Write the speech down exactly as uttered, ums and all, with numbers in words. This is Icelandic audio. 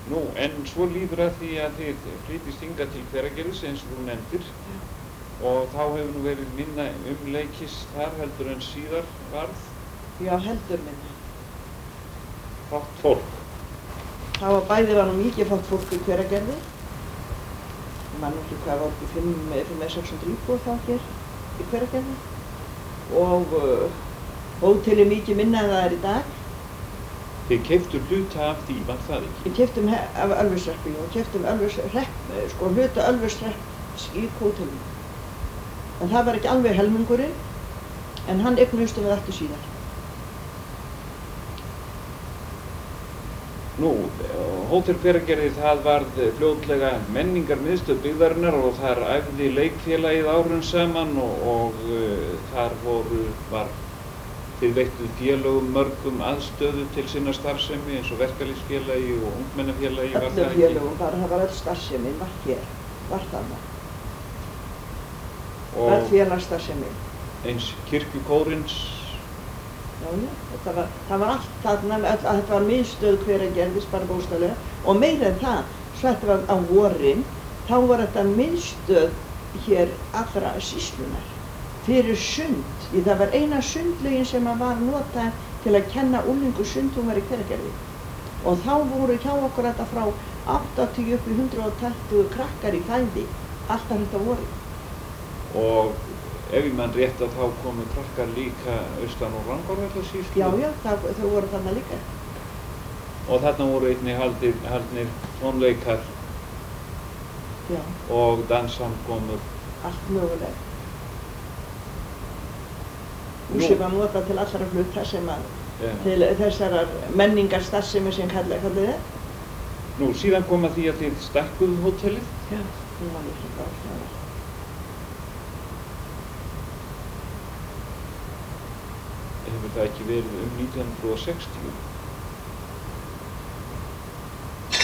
Nú, en svo líður að því að þið flytjist hingað til Hveragerðis eins og þú nefndir og þá hefur nú verið minna umleikis þar heldur en síðar varð. Já, heldur minna. Fátt fólk. Það var bæði var nú mikið fátt fólk í Hveragerði. Ég man ekki hvað var ekki fimm eða sex hundruð íbúar þá hér í Hveragerði og uh, hótelið mikið minna en það er í dag. Þið keyptu hluta af því, var það ekki? Við keyptum af Ölfushreppi og keyptum Ölfushreppi, sko hluta Ölfushrepps í hótelinu. En það var ekki alveg helmingurinn, en hann eignuðumst við aftur síðar. Nú, Hótel Hveragerði það varð fljótlega menningarmiðstöð byggðarinnar og þar æfði leikfélagið árum saman og, og uh, þar voru, var þið veittuð félögum mörgum aðstöðu til sinna starfsemi eins og verkalýðsfélagi og ungmennafélagi, var það ekki? Öllum félögum, bara það var öll starfsemi, var hér, var þarna. Var félagsstarfsemi. Eins kirkjukórins? Já, já, þetta var, það var allt þarna, þetta var miðstöð Hveragerðis bara bókstaflega og meira en það, svo þetta var á vorin, þá var þetta miðstöð hér allra sýslunar fyrir sund. Því það var eina sundlaugin sem var notað til að kenna unglingu sund, hún var í Hveragerði. Og þá voru hjá okkur þetta frá áttatíu upp í hundrað tuttugu krakkar í fæði, alltaf þetta voru. Og ef ég mann rétt að þá komu krakkar líka austan og Rangárvallasýslu? Já, já, það, þau voru þarna líka. Og þarna voru einnig haldnir, haldnir tónleikar já. Og danssamkomur? Allt mögulega. Húsið var notað til allra hluta sem að, ja. Til þessarar menningarstarfsemi sem kallið er. Nú, síðan kom að því að þið stækkuðu hótelið? Já, það var líka bra. Hefur það ekki verið um nítján hundruð og sextíu?